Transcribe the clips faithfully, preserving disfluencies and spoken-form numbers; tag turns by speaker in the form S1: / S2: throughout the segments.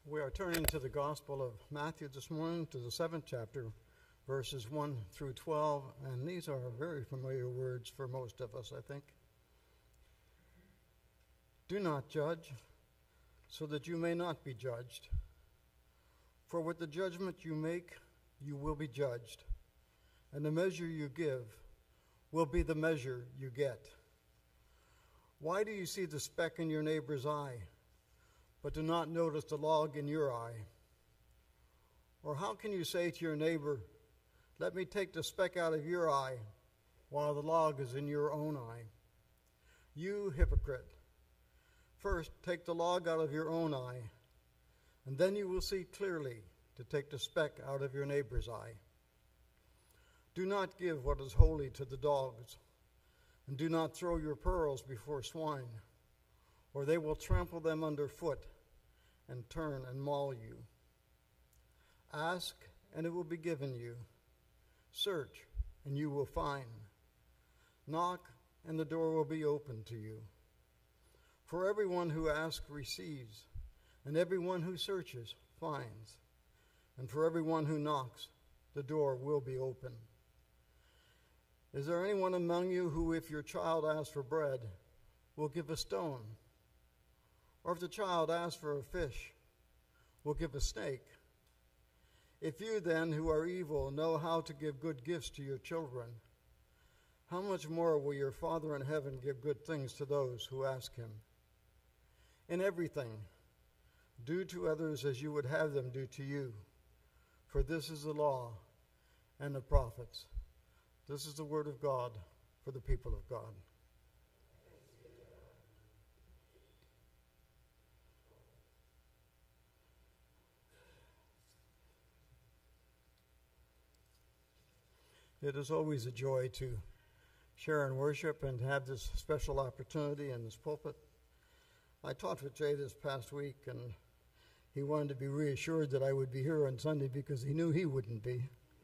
S1: We are turning to the Gospel of Matthew this morning, to the seventh chapter, verses one through twelve, and these are very familiar words for most of us, I think. Do not judge, so that you may not be judged. For with the judgment you make, you will be judged, and the measure you give will be the measure you get. Why do you see the speck in your neighbor's eye, but do not notice the log in your eye? Or how can you say to your neighbor, let me take the speck out of your eye, while the log is in your own eye? You hypocrite, first take the log out of your own eye, and then you will see clearly to take the speck out of your neighbor's eye. Do not give what is holy to the dogs, and do not throw your pearls before swine, or they will trample them underfoot and turn and maul you. Ask, and it will be given you. Search, and you will find. Knock, and the door will be opened to you. For everyone who asks receives, and everyone who searches finds, and for everyone who knocks, the door will be open. Is there anyone among you who, if your child asks for bread, will give a stone? Or if the child asks for a fish, will give a snake? If you then, who are evil, know how to give good gifts to your children, how much more will your Father in heaven give good things to those who ask him? In everything, do to others as you would have them do to you, for this is the law and the prophets. This is the word of God for the people of God. It is always a joy to share in worship and to have this special opportunity in this pulpit. I talked with Jay this past week, and he wanted to be reassured that I would be here on Sunday because he knew he wouldn't be.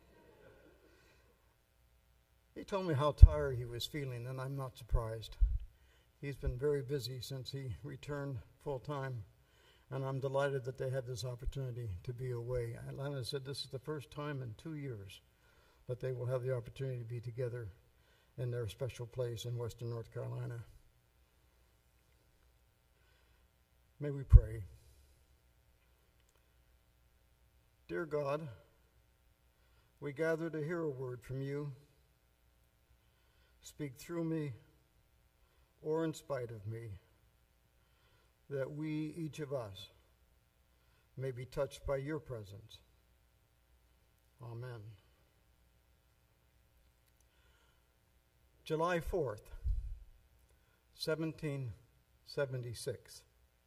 S1: He told me how tired he was feeling, and I'm not surprised. He's been very busy since he returned full-time, and I'm delighted that they had this opportunity to be away. Atlanta said this is the first time in two years that they will have the opportunity to be together in their special place in Western North Carolina. May we pray. Dear God, we gather to hear a word from you. Speak through me or in spite of me, that we, each of us, may be touched by your presence. Amen. July fourth, seventeen seventy-six.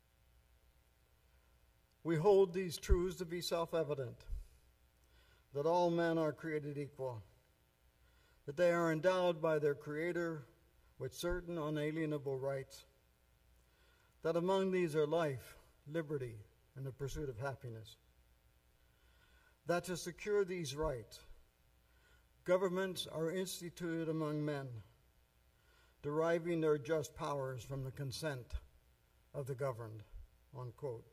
S1: We hold these truths to be self-evident, that all men are created equal, that they are endowed by their Creator with certain unalienable rights, that among these are life, liberty, and the pursuit of happiness, that to secure these rights, governments are instituted among men, deriving their just powers from the consent of the governed, unquote.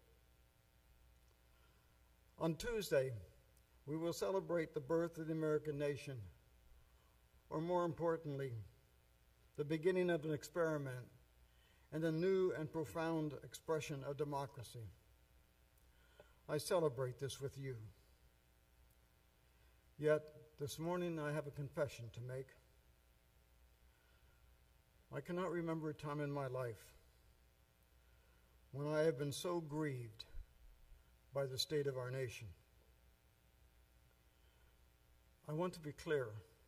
S1: On Tuesday, we will celebrate the birth of the American nation, or more importantly, the beginning of an experiment and a new and profound expression of democracy. I celebrate this with you. Yet, this morning I have a confession to make. I cannot remember a time in my life when I have been so grieved by the state of our nation. I want to be clear.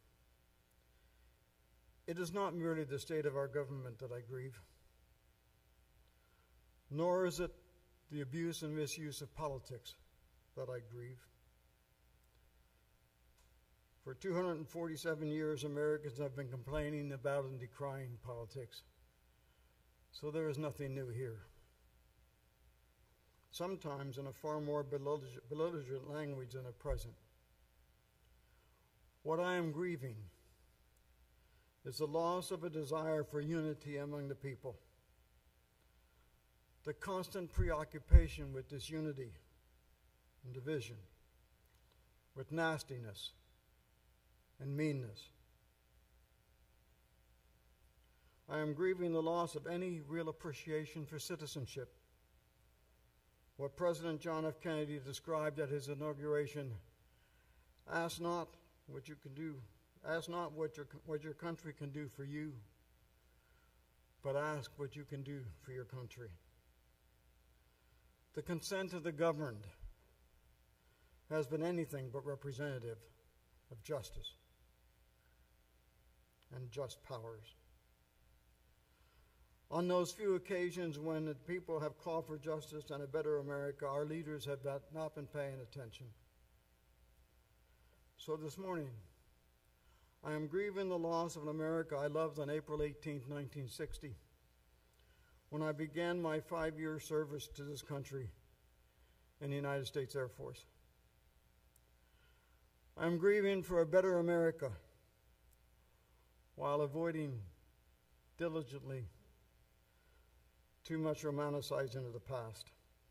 S1: It is not merely the state of our government that I grieve, nor is it the abuse and misuse of politics that I grieve. For two hundred forty-seven years, Americans have been complaining about and decrying politics, so there is nothing new here. Sometimes in a far more belligerent language than at present. What I am grieving is the loss of a desire for unity among the people. The constant preoccupation with disunity and division, with nastiness and meanness. I am grieving the loss of any real appreciation for citizenship. What President John F. Kennedy described at his inauguration, ask not what you can do, ask not what your, what your country can do for you, but ask what you can do for your country. The consent of the governed has been anything but representative of justice and just powers. On those few occasions when the people have called for justice and a better America, our leaders have not been paying attention. So this morning, I am grieving the loss of an America I loved on April eighteenth, nineteen sixty, when I began my five-year service to this country in the United States Air Force. I am grieving for a better America while avoiding diligently too much romanticizing of the past.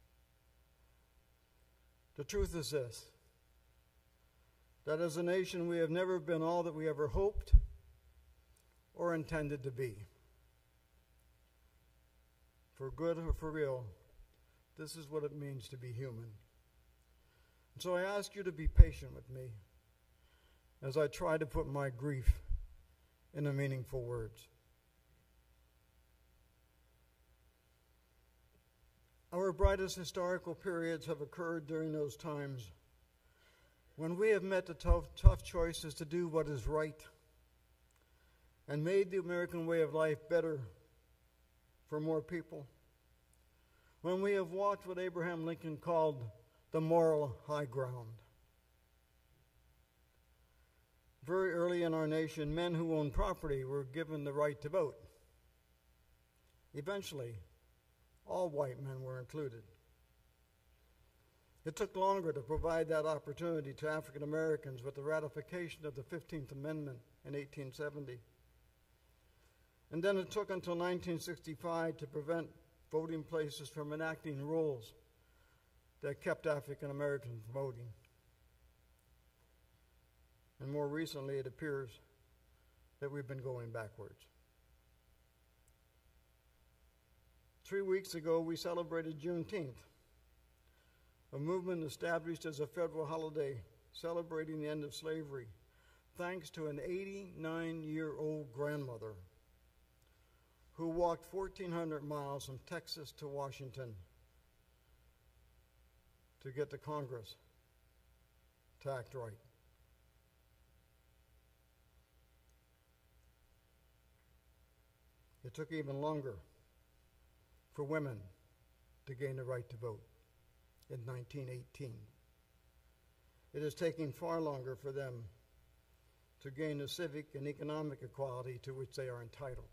S1: The truth is this, that as a nation we have never been all that we ever hoped or intended to be. For good or for real, this is what it means to be human. And so I ask you to be patient with me as I try to put my grief into meaningful words. Our brightest historical periods have occurred during those times when we have met the tough, tough choices to do what is right and made the American way of life better for more people. When we have walked what Abraham Lincoln called the moral high ground. Very early in our nation, men who owned property were given the right to vote. Eventually, all white men were included. It took longer to provide that opportunity to African Americans with the ratification of the fifteenth Amendment in eighteen seventy. And then it took until nineteen sixty-five to prevent voting places from enacting rules that kept African Americans from voting. And more recently, it appears that we've been going backwards. Three weeks ago, we celebrated Juneteenth, a movement established as a federal holiday celebrating the end of slavery, thanks to an eighty-nine-year-old grandmother who walked fourteen hundred miles from Texas to Washington to get to Congress to act right. It took even longer for women to gain the right to vote in nineteen eighteen. It is taking far longer for them to gain the civic and economic equality to which they are entitled.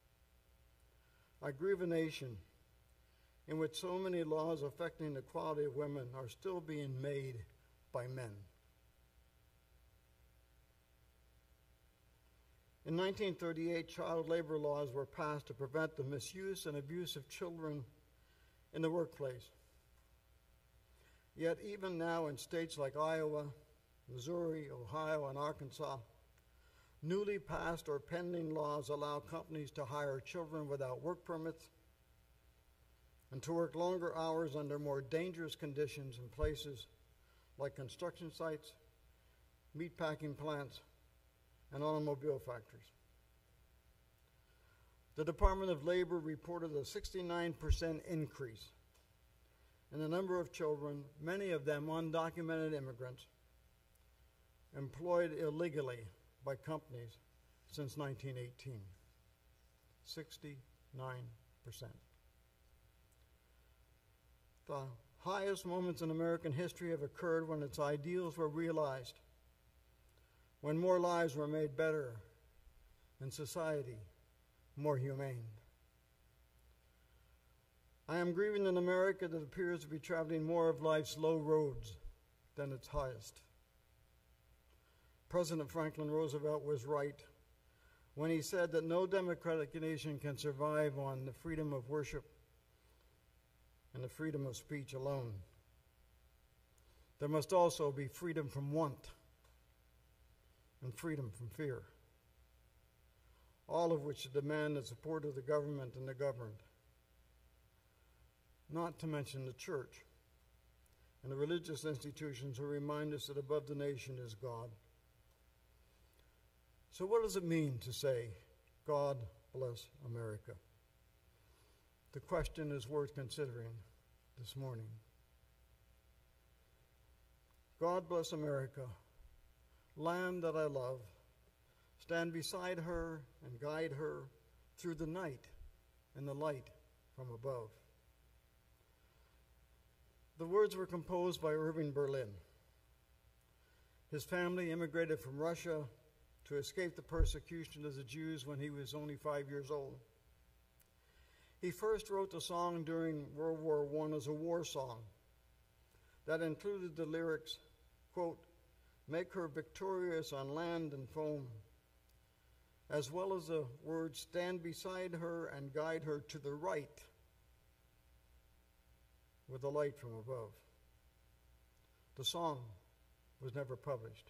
S1: I grieve a nation in which so many laws affecting the equality of women are still being made by men. In nineteen thirty-eight, child labor laws were passed to prevent the misuse and abuse of children in the workplace. Yet even now in states like Iowa, Missouri, Ohio, and Arkansas, newly passed or pending laws allow companies to hire children without work permits and to work longer hours under more dangerous conditions in places like construction sites, meatpacking plants, and automobile factories. The Department of Labor reported a sixty-nine percent increase in the number of children, many of them undocumented immigrants, employed illegally by companies since nineteen eighteen. sixty-nine percent. The highest moments in American history have occurred when its ideals were realized, when more lives were made better and society more humane. I am grieving an America that appears to be traveling more of life's low roads than its highest. President Franklin Roosevelt was right when he said that no democratic nation can survive on the freedom of worship and the freedom of speech alone. there must also be freedom from want and freedom from fear, all of which demand the support of the government and the governed, not to mention the church and the religious institutions who remind us that above the nation is God. So what does it mean to say, God bless America? The question is worth considering this morning. God bless America, land that I love. Stand beside her and guide her through the night in the light from above. The words were composed by Irving Berlin. His family immigrated from Russia to escape the persecution of the Jews when he was only five years old. He first wrote the song during World War One as a war song that included the lyrics, quote, "Make her victorious on land and foam," as well as the words, "Stand beside her and guide her to the right with the light from above." The song was never published.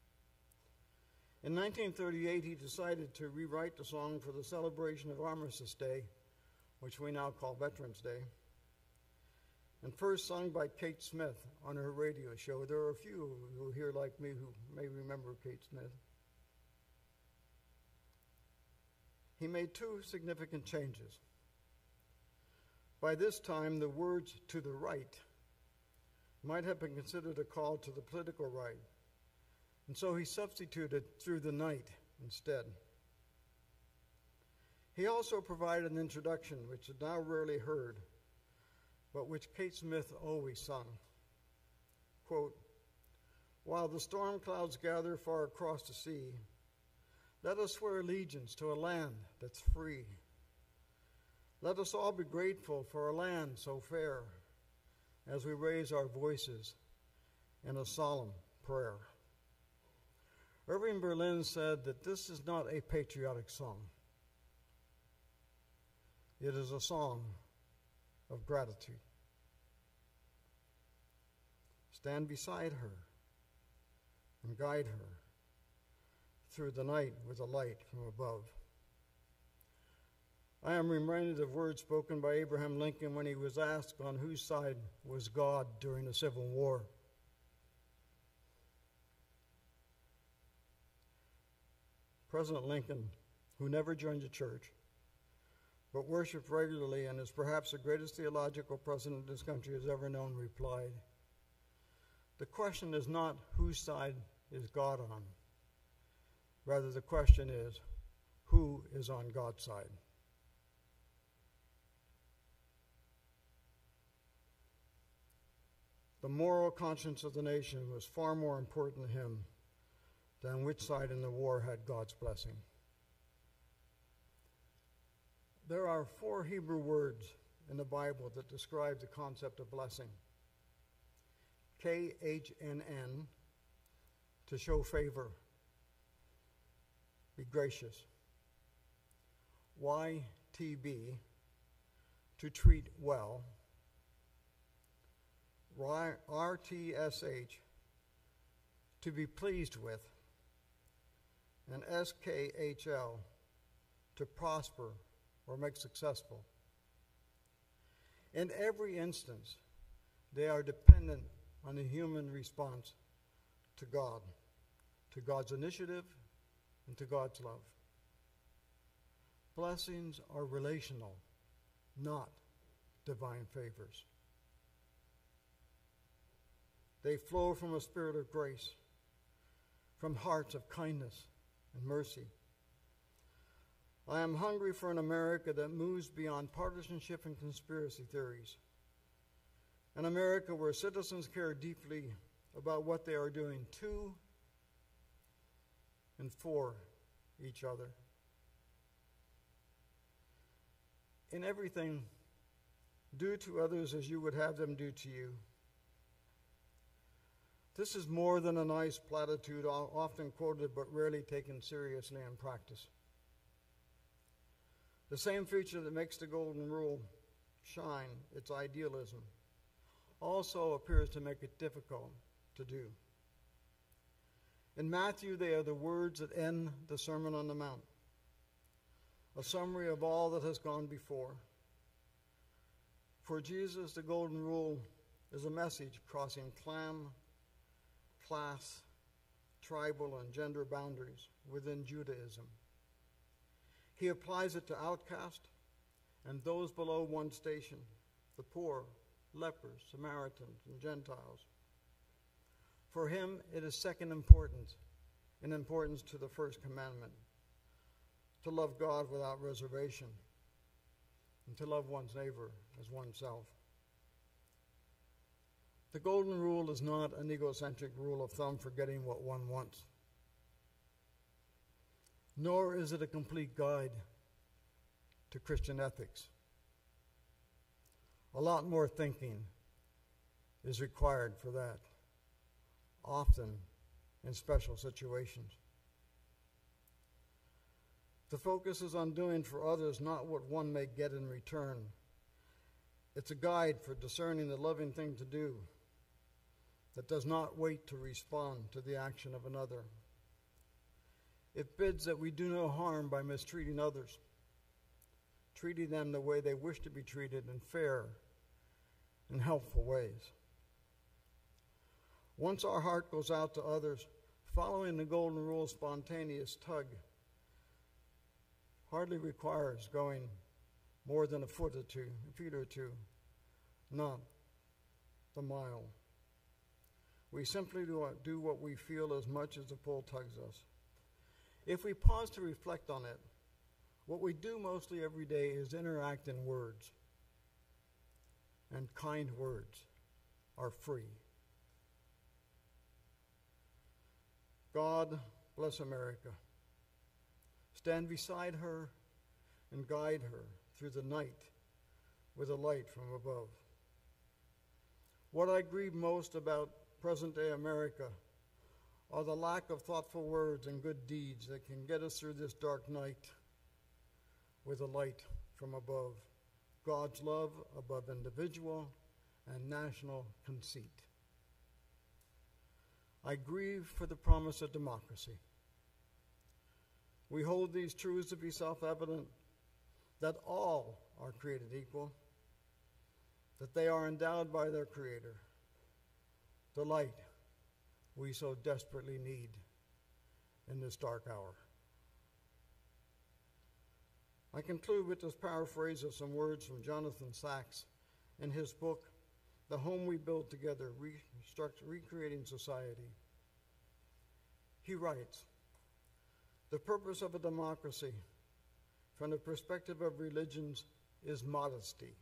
S1: In nineteen thirty-eight, he decided to rewrite the song for the celebration of Armistice Day, which we now call Veterans Day, and first sung by Kate Smith on her radio show. There are a few who here like me who may remember Kate Smith. He made two significant changes. By this time, the words "to the right" might have been considered a call to the political right, and so he substituted "through the night" instead. He also provided an introduction, which is now rarely heard, but which Kate Smith always sung. Quote, "While the storm clouds gather far across the sea, let us swear allegiance to a land that's free. Let us all be grateful for a land so fair as we raise our voices in a solemn prayer." Irving Berlin said that this is not a patriotic song. It is a song of gratitude. Stand beside her and guide her through the night with a light from above. I am reminded of words spoken by Abraham Lincoln when he was asked on whose side was God during the Civil War. President Lincoln, who never joined a church, but worshiped regularly and is perhaps the greatest theological president this country has ever known, replied, "The question is not whose side is God on. Rather, the question is, who is on God's side?" The moral conscience of the nation was far more important to him than which side in the war had God's blessing. There are four Hebrew words in the Bible that describe the concept of blessing. K H N N, to show favor, be gracious. Y T B, to treat well. R T S H, to be pleased with. And S K H L, to prosper or make successful. In every instance, they are dependent on the human response to God, to God's initiative, and to God's love. Blessings are relational, not divine favors. They flow from a spirit of grace, from hearts of kindness and mercy. I am hungry for an America that moves beyond partisanship and conspiracy theories. An America where citizens care deeply about what they are doing to and for each other. In everything, do to others as you would have them do to you. This is more than a nice platitude, often quoted but rarely taken seriously in practice. The same feature that makes the Golden Rule shine, its idealism, also appears to make it difficult to do. In Matthew, they are the words that end the Sermon on the Mount, a summary of all that has gone before. For Jesus, the Golden Rule is a message crossing clan, class, tribal, and gender boundaries within Judaism. He applies it to outcasts and those below one's station, the poor, lepers, Samaritans, and Gentiles. For him, it is second importance in importance to the first commandment, to love God without reservation, and to love one's neighbor as oneself. The Golden Rule is not an egocentric rule of thumb for getting what one wants, nor is it a complete guide to Christian ethics. A lot more thinking is required for that, often in special situations. The focus is on doing for others not what one may get in return. It's a guide for discerning the loving thing to do that does not wait to respond to the action of another. It bids that we do no harm by mistreating others, treating them the way they wish to be treated in fair and helpful ways. Once our heart goes out to others, following the Golden Rule's spontaneous tug hardly requires going more than a foot or two, a feet or two, not the mile. We simply do, do what we feel as much as the pull tugs us. If we pause to reflect on it, what we do mostly every day is interact in words. And kind words are free. God bless America. Stand beside her and guide her through the night with a light from above. What I grieve most about present-day America are the lack of thoughtful words and good deeds that can get us through this dark night with a light from above. God's love above individual and national conceit. I grieve for the promise of democracy. We hold these truths to be self-evident, that all are created equal, that they are endowed by their Creator, the light we so desperately need in this dark hour. I conclude with this paraphrase of some words from Jonathan Sachs in his book, The Home We Build Together, Recreating Society. He writes, "The purpose of a democracy, from the perspective of religions, is modesty.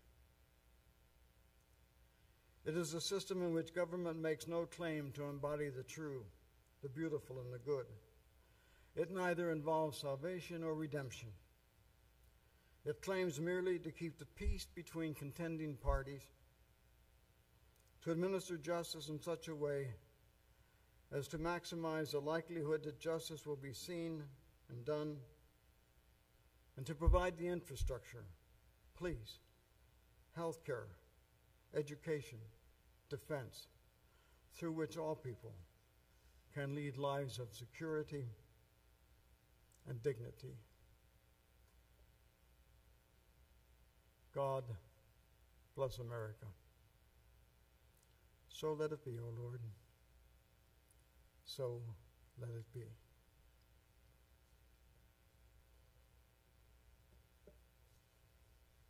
S1: It is a system in which government makes no claim to embody the true, the beautiful, and the good. It neither involves salvation or redemption. It claims merely to keep the peace between contending parties, to administer justice in such a way as to maximize the likelihood that justice will be seen and done, and to provide the infrastructure, police, health care, education, defense, through which all people can lead lives of security and dignity. God bless America. So let it be, O Lord. So let it be.